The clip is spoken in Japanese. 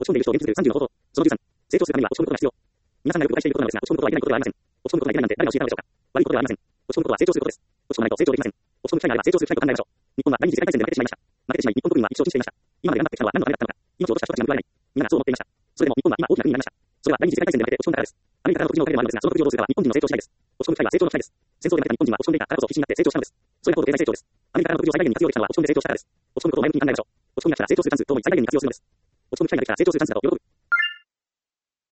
落ち込んでいる人を現実30のこと。その13、成長するためには落ち込むことが必要。皆さんがよく誤解していることなのですが、落ち込むことはいけないことではありません。落ち込むことがいけないなんて誰が教えたのでしょうか。悪いことではありません。落ち込むことは成長することです。落ち込まないと成長できません。落ち込む機会があれば成長する機会と考えましょう。日本は第二次世界大戦で負けてしまいました。負けてしまい、日本国民は一生死していました。今まで頑張ってきたのは何のためだったのか。命を落とした人たちが報われない。皆がそう思っていました。それでも日本は今大きな国になりました。それは第二次世界大戦で負けて落ち込んだからです。アメリカからの独自のお金でもあるのですが、その独自をどうするかは日本人の成長次第です。落ち込む機会は成長の機会です。戦争で負けた日本人は落ち込んでいたからこそ必死になって成長したのです。それが高度経済成長です。アメリカからの独自を最大限に活用できたのは落ち込んで成長したからです。落ち込むことを前向きに考えましょう。落ち込みが来たら成長するチャンスとともに最大限に活用するのです。落ち込む機会ができたら成長するチャンスだと喜ぶ。